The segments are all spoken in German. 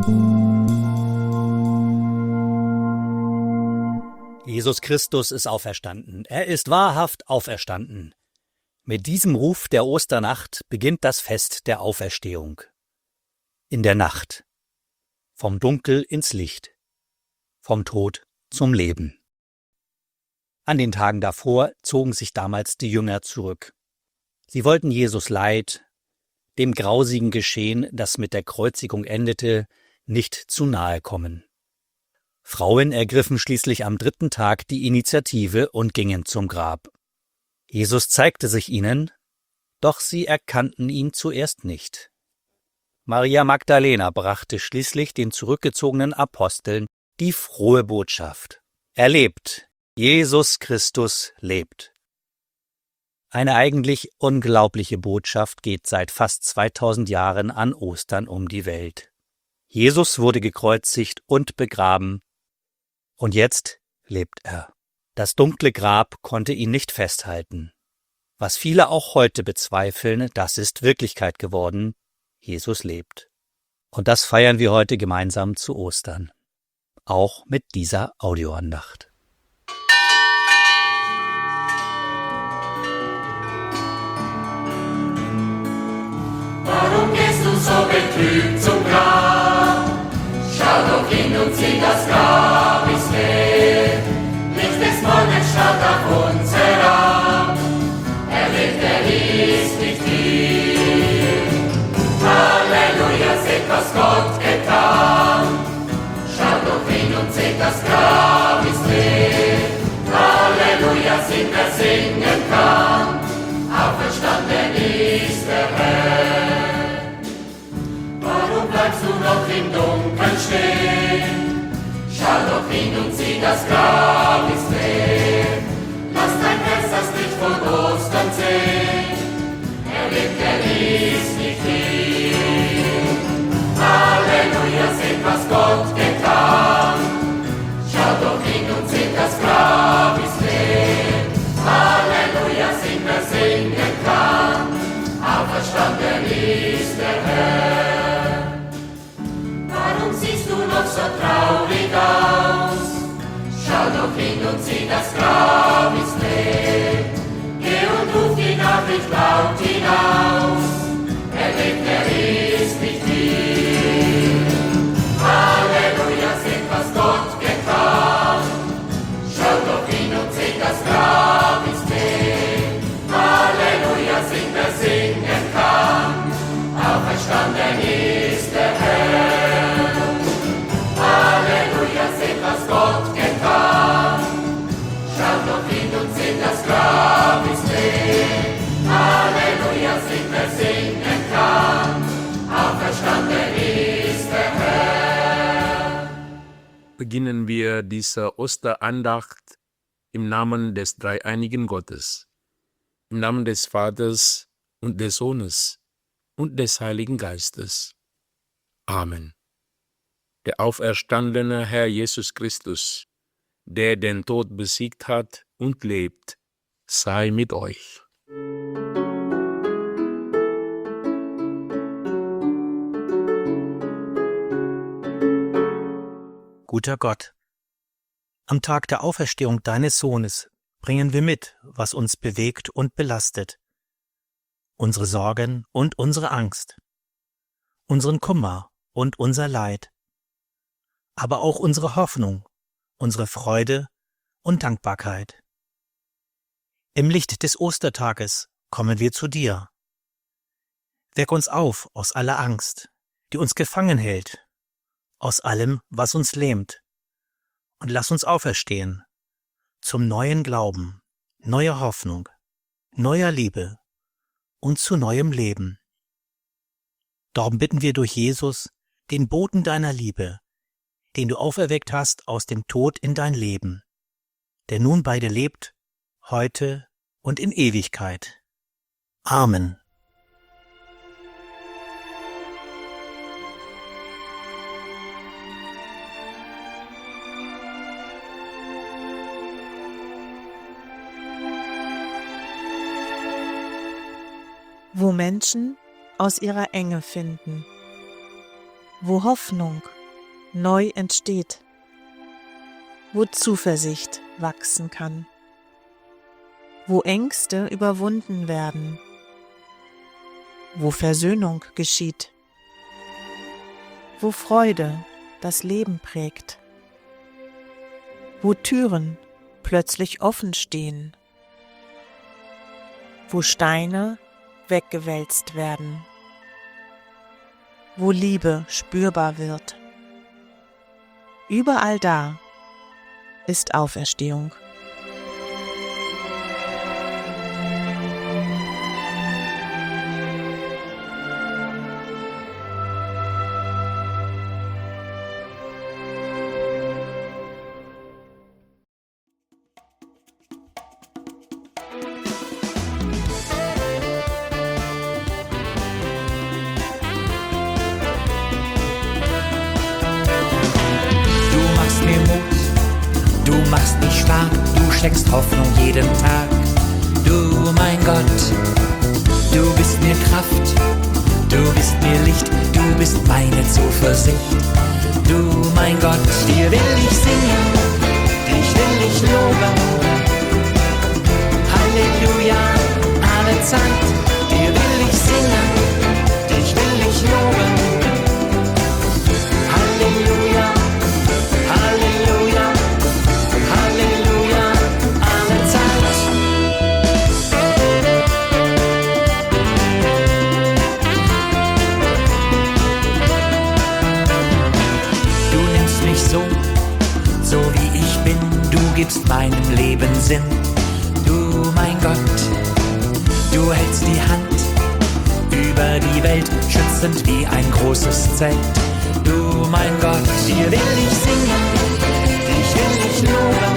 Jesus Christus ist auferstanden. Er ist wahrhaft auferstanden. Mit diesem Ruf der Osternacht beginnt das Fest der Auferstehung. In der Nacht. Vom Dunkel ins Licht. Vom Tod zum Leben. An den Tagen davor zogen sich damals die Jünger zurück. Sie wollten Jesus Leid, dem grausigen Geschehen, das mit der Kreuzigung endete, nicht zu nahe kommen. Frauen ergriffen schließlich am 3. Tag die Initiative und gingen zum Grab. Jesus zeigte sich ihnen, doch sie erkannten ihn zuerst nicht. Maria Magdalena brachte schließlich den zurückgezogenen Aposteln die frohe Botschaft. Er lebt, Jesus Christus lebt. Eine eigentlich unglaubliche Botschaft geht seit fast 2000 Jahren an Ostern um die Welt. Jesus wurde gekreuzigt und begraben, und jetzt lebt er. Das dunkle Grab konnte ihn nicht festhalten. Was viele auch heute bezweifeln, das ist Wirklichkeit geworden. Jesus lebt. Und das feiern wir heute gemeinsam zu Ostern. Auch mit dieser Audioandacht. Warum gehst du so betrübt zum Grab? Schau doch hin und sieh, das Grab ist leer. Licht des Morgens schaut auf uns herab. Er lebt, er ist nicht hier. Halleluja, seht, was Gott getan. Schaut doch hin und seht, das Grab ist leer. Halleluja, singt, wer singen kann. Auferstanden ist der Herr. Warum bleibst du noch im Dunkeln stehen? Schau doch hin und sieh, das Grab ist leer. Lass dein Herz das Licht von Ostern sehen. Er lebt, er ist nicht hier. Halleluja, seht, was Gott getan. Schau doch hin und seht, das Grab ist leer. Halleluja, singt, wer singen kann. Auferstanden ist der Herr. Warum siehst du noch so traurig aus? Schau doch hin und sieh, das Grab ist leer. Geh und ruf die Nachricht laut hinaus. Er lebt, er ist nicht hier. Halleluja, seht, was Gott getan. Schau doch hin und seht, das Grab ist leer. Halleluja, singt, wer singen kann. Auferstanden ist der Herr. Halleluja, seht, was Gott getan. Schaut doch hin und seht, das Grab ist leer. Halleluja, singt, wer singen kann. Auferstanden ist der Herr. Beginnen wir diese Osterandacht im Namen des dreieinigen Gottes, im Namen des Vaters und des Sohnes und des Heiligen Geistes. Amen. Der auferstandene Herr Jesus Christus, der den Tod besiegt hat und lebt, sei mit euch. Guter Gott, am Tag der Auferstehung deines Sohnes bringen wir mit, was uns bewegt und belastet. Unsere Sorgen und unsere Angst, unseren Kummer und unser Leid, aber auch unsere Hoffnung, unsere Freude und Dankbarkeit. Im Licht des Ostertages kommen wir zu dir. Weck uns auf aus aller Angst, die uns gefangen hält, aus allem, was uns lähmt, und lass uns auferstehen zum neuen Glauben, neuer Hoffnung, neuer Liebe und zu neuem Leben. Darum bitten wir durch Jesus, den Boten deiner Liebe, den du auferweckt hast aus dem Tod in dein Leben, der nun bei dir lebt, heute und in Ewigkeit. Amen. Wo Menschen aus ihrer Enge finden. wo Hoffnung neu entsteht, wo Zuversicht wachsen kann, wo Ängste überwunden werden, wo Versöhnung geschieht, wo Freude das Leben prägt, wo Türen plötzlich offen stehen, wo Steine weggewälzt werden, wo Liebe spürbar wird. Überall da ist Auferstehung. Du machst mich stark, du schenkst Hoffnung jeden Tag. Du, mein Gott, du bist mir Kraft, du bist mir Licht, du bist meine Zuversicht. Du, mein Gott, dir will ich singen, dich will ich loben. Halleluja, alle Zeit, dir will ich singen, dich will ich loben. Halleluja, Halleluja, Halleluja, alle Zeit. Du nimmst mich so wie ich bin, du gibst meinem Leben Sinn. Du, mein Gott, du hältst die Hand über die Welt, schützend wie ein großes Zelt. Du, mein Gott, dir will ich singen, dich will ich loben.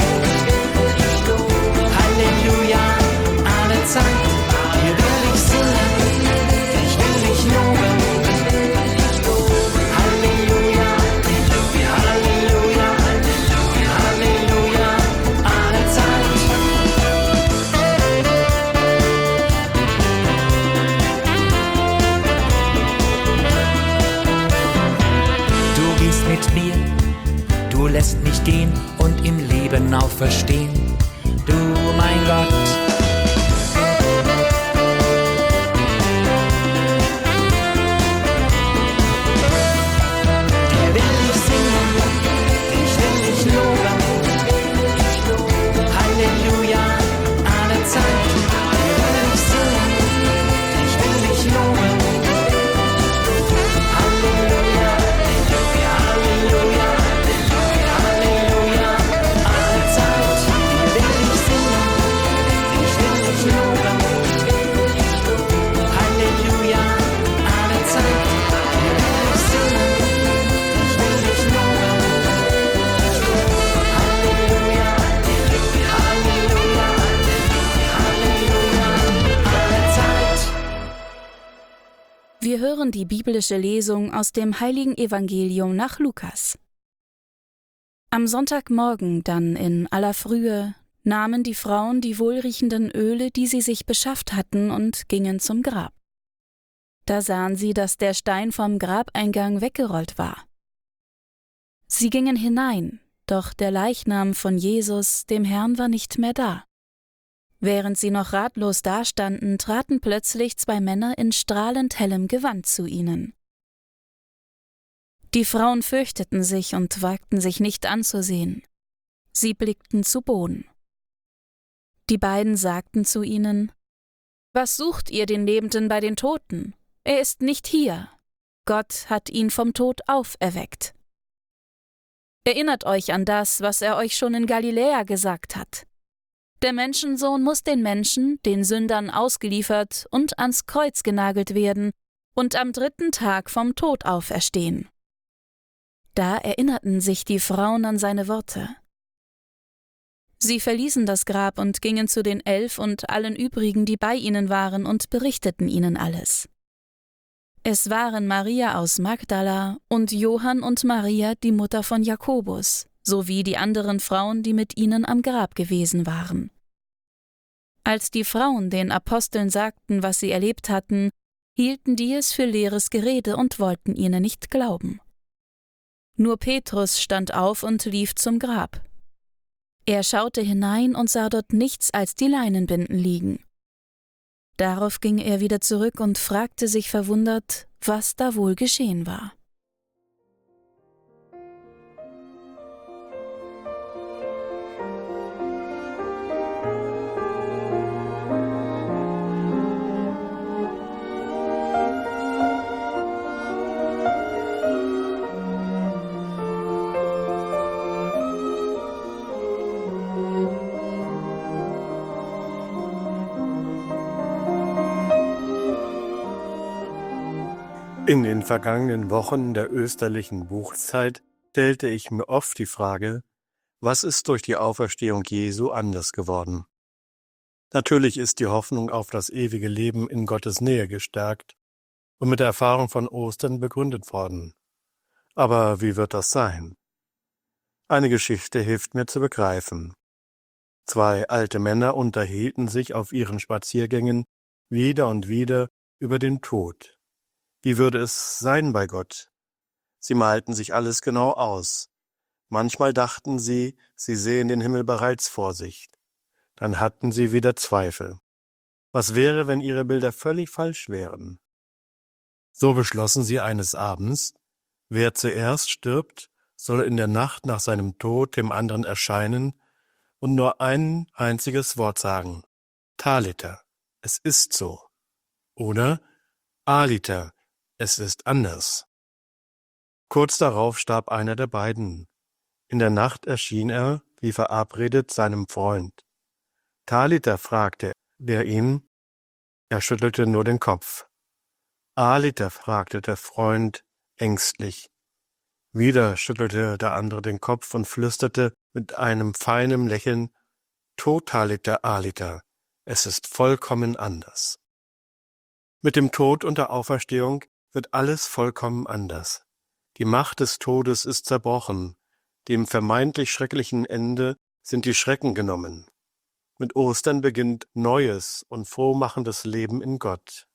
Halleluja, alle Zeit, dir will ich singen, dich will ich loben. Halleluja, Halleluja, Halleluja, alle Zeit. Du gehst mit mir, du lässt mich gehen und im Leben auferstehen. Du, mein Gott. Dir will ich singen, dich will ich loben. Halleluja, alle Zeit. Dir will ich singen, dich will ich loben. Halleluja, Halleluja, Halleluja, alle Zeit. Dir will ich singen, dich will ich loben. Halleluja, alle Zeit. Dir will ich singen, dich will ich loben. Halleluja, Halleluja, Halleluja, alle Zeit. Wir hören die biblische Lesung aus dem Heiligen Evangelium nach Lukas. Am Sonntagmorgen dann in aller Frühe nahmen die Frauen die wohlriechenden Öle, die sie sich beschafft hatten, und gingen zum Grab. Da sahen sie, dass der Stein vom Grabeingang weggerollt war. Sie gingen hinein, doch der Leichnam von Jesus, dem Herrn, war nicht mehr da. Während sie noch ratlos dastanden, traten plötzlich 2 Männer in strahlend hellem Gewand zu ihnen. Die Frauen fürchteten sich und wagten sich nicht anzusehen. Sie blickten zu Boden. Die beiden sagten zu ihnen: Was sucht ihr den Lebenden bei den Toten? Er ist nicht hier. Gott hat ihn vom Tod auferweckt. Erinnert euch an das, was er euch schon in Galiläa gesagt hat. Der Menschensohn muss den Menschen, den Sündern, ausgeliefert und ans Kreuz genagelt werden und am 3. Tag vom Tod auferstehen. Da erinnerten sich die Frauen an seine Worte. Sie verließen das Grab und gingen zu den 11 und allen übrigen, die bei ihnen waren, und berichteten ihnen alles. Es waren Maria aus Magdala und Johann und Maria, die Mutter von Jakobus, sowie die anderen Frauen, die mit ihnen am Grab gewesen waren. Als die Frauen den Aposteln sagten, was sie erlebt hatten, hielten die es für leeres Gerede und wollten ihnen nicht glauben. Nur Petrus stand auf und lief zum Grab. Er schaute hinein und sah dort nichts als die Leinenbinden liegen. Darauf ging er wieder zurück und fragte sich verwundert, was da wohl geschehen war. In den vergangenen Wochen der österlichen Buchzeit stellte ich mir oft die Frage, was ist durch die Auferstehung Jesu anders geworden? Natürlich ist die Hoffnung auf das ewige Leben in Gottes Nähe gestärkt und mit der Erfahrung von Ostern begründet worden. Aber wie wird das sein? Eine Geschichte hilft mir zu begreifen. 2 alte Männer unterhielten sich auf ihren Spaziergängen wieder und wieder über den Tod. Wie würde es sein bei Gott? Sie malten sich alles genau aus. Manchmal dachten sie, sie sehen den Himmel bereits vor sich. Dann hatten sie wieder Zweifel. Was wäre, wenn ihre Bilder völlig falsch wären? So beschlossen sie eines Abends, wer zuerst stirbt, soll in der Nacht nach seinem Tod dem anderen erscheinen und nur ein einziges Wort sagen: Talita, es ist so. Oder Alita, es ist anders. Kurz darauf starb einer der beiden. In der Nacht erschien er, wie verabredet, seinem Freund. Talita, fragte der ihn. Er schüttelte nur den Kopf. Alita, fragte der Freund ängstlich. Wieder schüttelte der andere den Kopf und flüsterte mit einem feinen Lächeln: Talita, Alita, es ist vollkommen anders. Mit dem Tod und der Auferstehung wird alles vollkommen anders. Die Macht des Todes ist zerbrochen, dem vermeintlich schrecklichen Ende sind die Schrecken genommen. Mit Ostern beginnt neues und frohmachendes Leben in Gott.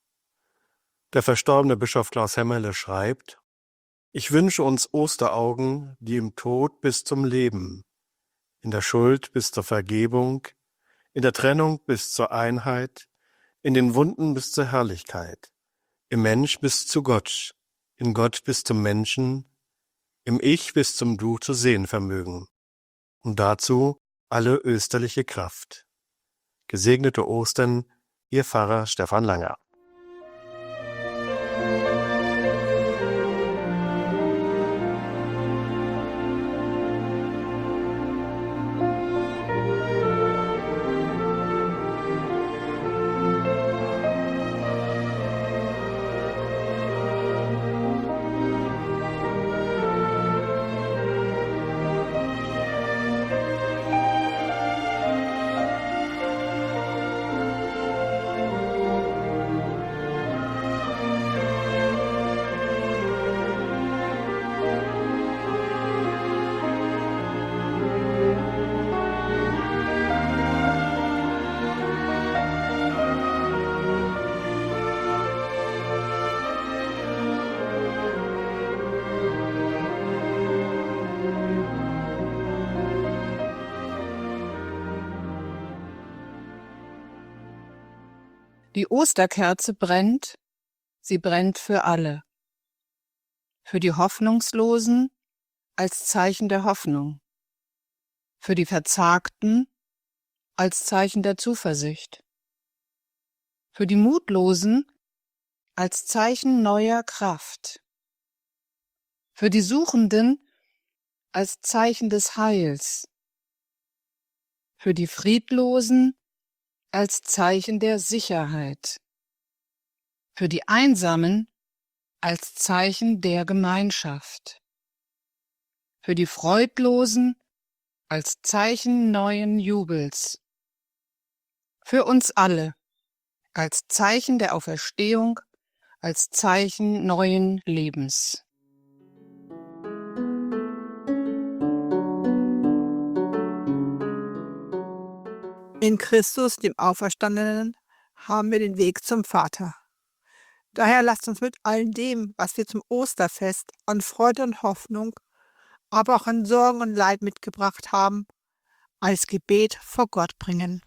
Der verstorbene Bischof Klaus Hämmerle schreibt: Ich wünsche uns Osteraugen, die im Tod bis zum Leben, in der Schuld bis zur Vergebung, in der Trennung bis zur Einheit, in den Wunden bis zur Herrlichkeit, im Mensch bis zu Gott, in Gott bis zum Menschen, im Ich bis zum Du zu sehen vermögen. Und dazu alle österliche Kraft. Gesegnete Ostern, Ihr Pfarrer Stefan Langer. Die Osterkerze brennt, sie brennt für alle. Für die Hoffnungslosen als Zeichen der Hoffnung. Für die Verzagten als Zeichen der Zuversicht. Für die Mutlosen als Zeichen neuer Kraft. Für die Suchenden als Zeichen des Heils. Für die Friedlosen als Zeichen der Sicherheit, für die Einsamen als Zeichen der Gemeinschaft, für die Freudlosen als Zeichen neuen Jubels, für uns alle als Zeichen der Auferstehung, als Zeichen neuen Lebens. In Christus, dem Auferstandenen, haben wir den Weg zum Vater. Daher lasst uns mit all dem, was wir zum Osterfest an Freude und Hoffnung aber auch an Sorgen und Leid mitgebracht haben, als Gebet vor Gott bringen.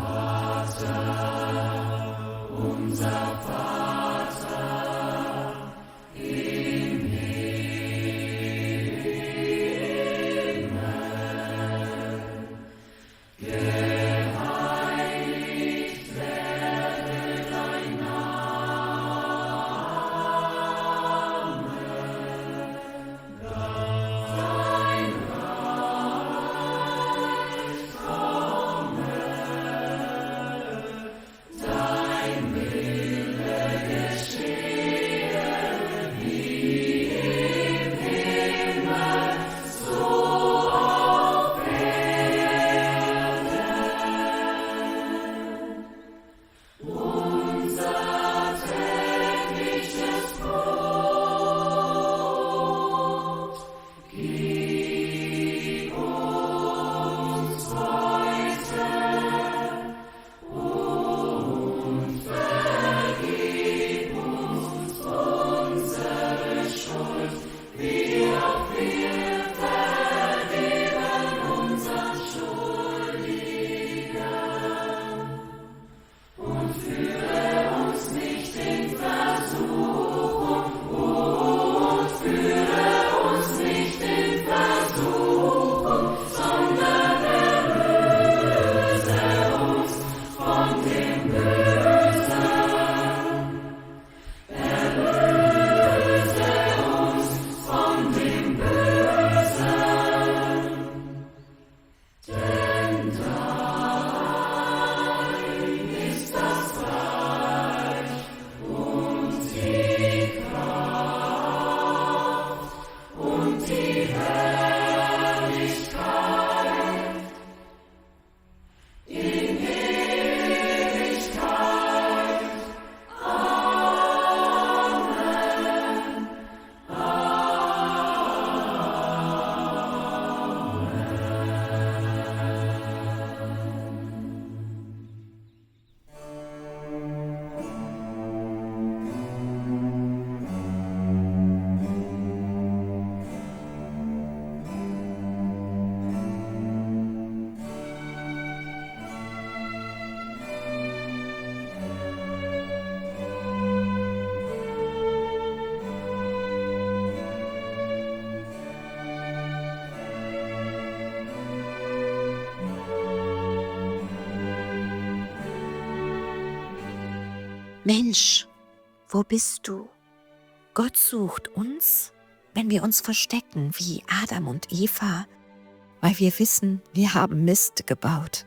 Mensch, wo bist du? Gott sucht uns, wenn wir uns verstecken wie Adam und Eva, weil wir wissen, wir haben Mist gebaut.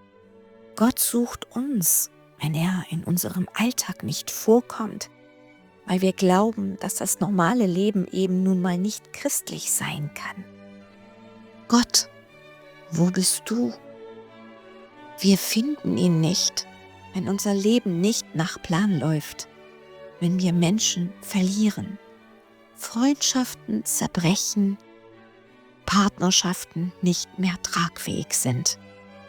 Gott sucht uns, wenn er in unserem Alltag nicht vorkommt, weil wir glauben, dass das normale Leben eben nun mal nicht christlich sein kann. Gott, wo bist du? Wir finden ihn nicht, wenn unser Leben nicht nach Plan läuft, wenn wir Menschen verlieren, Freundschaften zerbrechen, Partnerschaften nicht mehr tragfähig sind.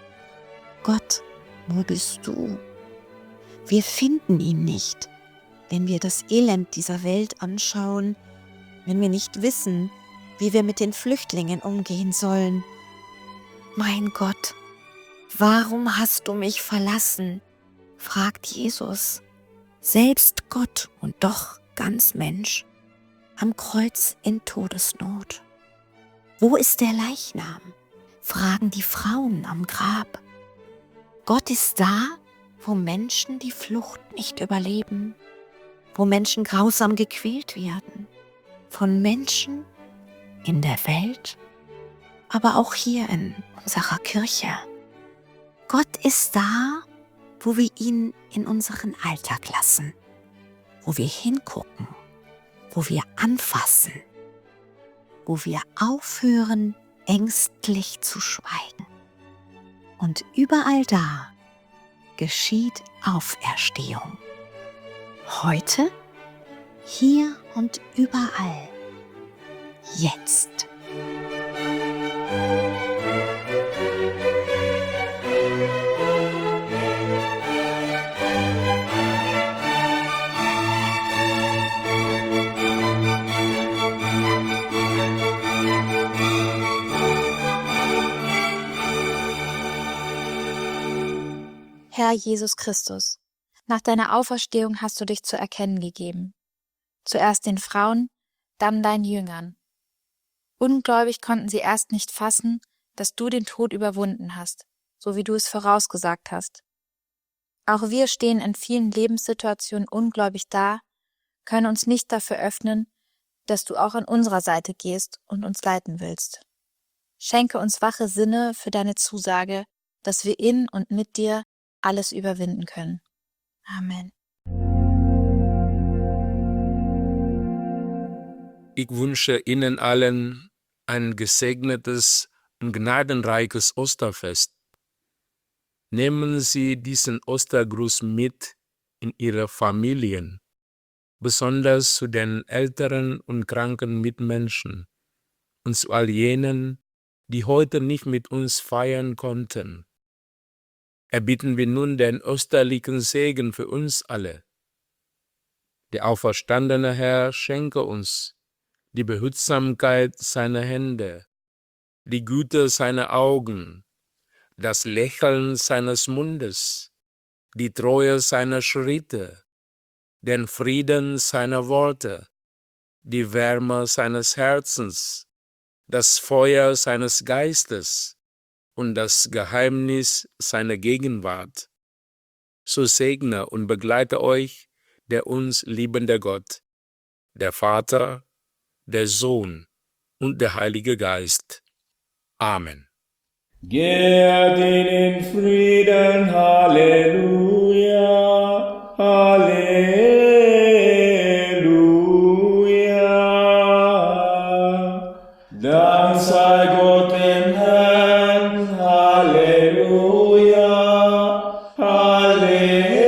Gott, wo bist du? Wir finden ihn nicht, wenn wir das Elend dieser Welt anschauen, wenn wir nicht wissen, wie wir mit den Flüchtlingen umgehen sollen. Mein Gott, warum hast du mich verlassen? Fragt Jesus, selbst Gott und doch ganz Mensch, am Kreuz in Todesnot. Wo ist der Leichnam? Fragen die Frauen am Grab. Gott ist da, wo Menschen die Flucht nicht überleben, wo Menschen grausam gequält werden, von Menschen in der Welt, aber auch hier in unserer Kirche. Gott ist da, wo wir ihn in unseren Alltag lassen, wo wir hingucken, wo wir anfassen, wo wir aufhören, ängstlich zu schweigen. Und überall da geschieht Auferstehung. Heute, hier und überall, jetzt. Herr Jesus Christus, nach deiner Auferstehung hast du dich zu erkennen gegeben. Zuerst den Frauen, dann deinen Jüngern. Ungläubig konnten sie erst nicht fassen, dass du den Tod überwunden hast, so wie du es vorausgesagt hast. Auch wir stehen in vielen Lebenssituationen ungläubig da, können uns nicht dafür öffnen, dass du auch an unserer Seite gehst und uns leiten willst. Schenke uns wache Sinne für deine Zusage, dass wir in und mit dir alles überwinden können. Amen. Ich wünsche Ihnen allen ein gesegnetes und gnadenreiches Osterfest. Nehmen Sie diesen Ostergruß mit in Ihre Familien, besonders zu den älteren und kranken Mitmenschen und zu all jenen, die heute nicht mit uns feiern konnten. Erbitten wir nun den österlichen Segen für uns alle. Der auferstandene Herr schenke uns die Behutsamkeit seiner Hände, die Güte seiner Augen, das Lächeln seines Mundes, die Treue seiner Schritte, den Frieden seiner Worte, die Wärme seines Herzens, das Feuer seines Geistes und das Geheimnis seiner Gegenwart. So segne und begleite euch der uns liebende Gott, der Vater, der Sohn und der Heilige Geist. Amen. Geht in Frieden, Halleluja, Halleluja. Dank sei Gott dem Herrn, Halleluja, Halleluja.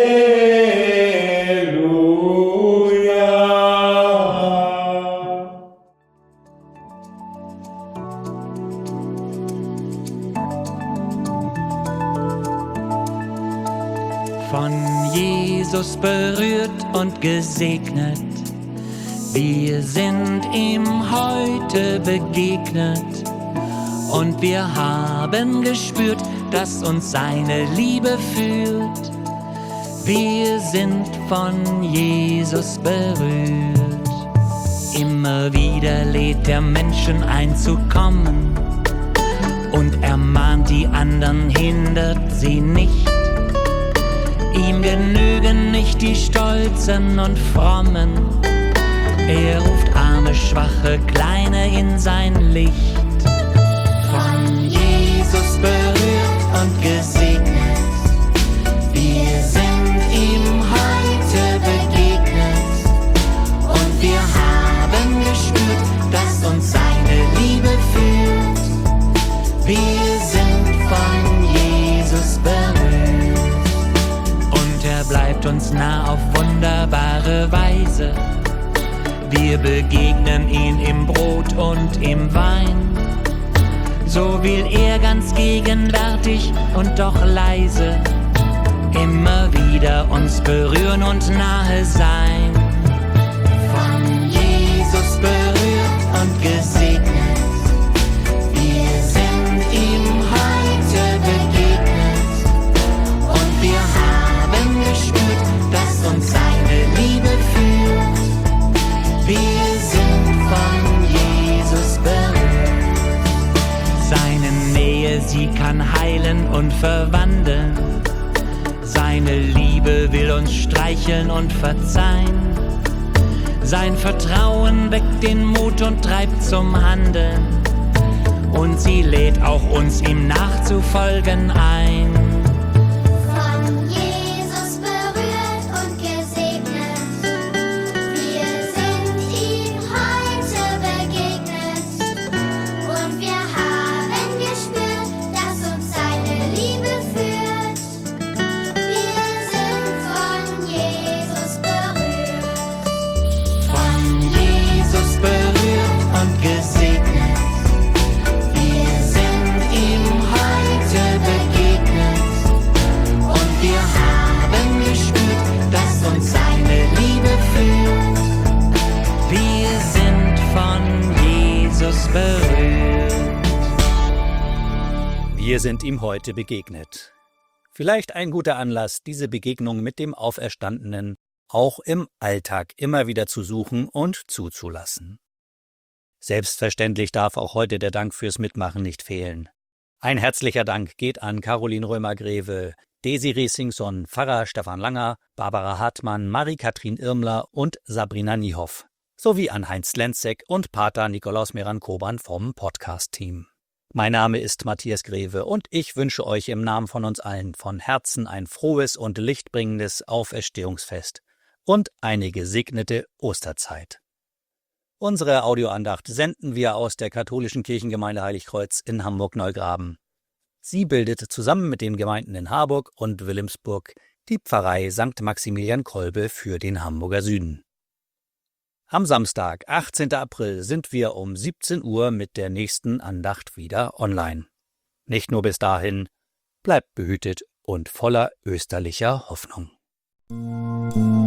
Von Jesus berührt und gesegnet, wir sind ihm heute begegnet und wir haben gespürt, dass uns seine Liebe führt. Wir sind von Jesus berührt. Immer wieder lädt er Menschen ein zu kommen und ermahnt die anderen, hindert sie nicht. Ihm genügen nicht die Stolzen und Frommen. Er ruft arme, schwache, Kleine in sein Licht. Von Jesus berührt und gesegnet, wir sind ihm heute begegnet und wir haben gespürt, dass uns seine Liebe führt. Wir sind von Jesus berührt. Er bleibt uns nah auf wunderbare Weise. Wir begegnen ihn im Brot und im Wein. So will er ganz gegenwärtig und doch leise immer wieder uns berühren und nahe sein. Von Jesus berührt und gesegnet, wir sind ihm heute begegnet und wir haben gespürt, dass uns seine Liebe führt. Wir sind von Jesus berührt. Seine Nähe, sie kann heilen und verwandeln. Seine Liebe will uns streicheln und verzeihen. Sein Vertrauen weckt den Mut und treibt zum Handeln. Und sie lädt auch uns, ihm nachzufolgen, ein. Wir sind ihm heute begegnet. Vielleicht ein guter Anlass, diese Begegnung mit dem Auferstandenen auch im Alltag immer wieder zu suchen und zuzulassen. Selbstverständlich darf auch heute der Dank fürs Mitmachen nicht fehlen. Ein herzlicher Dank geht an Caroline Römer-Greve, Desiree Singson, Pfarrer Stefan Langer, Barbara Hartmann, Marie-Kathrin Irmler und Sabrina Niehoff, sowie an Heinz Lenzek und Pater Nikolaus Meran-Koban vom Podcast-Team. Mein Name ist Matthias Greve und ich wünsche euch im Namen von uns allen von Herzen ein frohes und lichtbringendes Auferstehungsfest und eine gesegnete Osterzeit. Unsere Audioandacht senden wir aus der katholischen Kirchengemeinde Heiligkreuz in Hamburg-Neugraben. Sie bildet zusammen mit den Gemeinden in Harburg und Wilhelmsburg die Pfarrei St. Maximilian Kolbe für den Hamburger Süden. Am Samstag, 18. April, sind wir um 17 Uhr mit der nächsten Andacht wieder online. Nicht nur bis dahin, bleibt behütet und voller österlicher Hoffnung.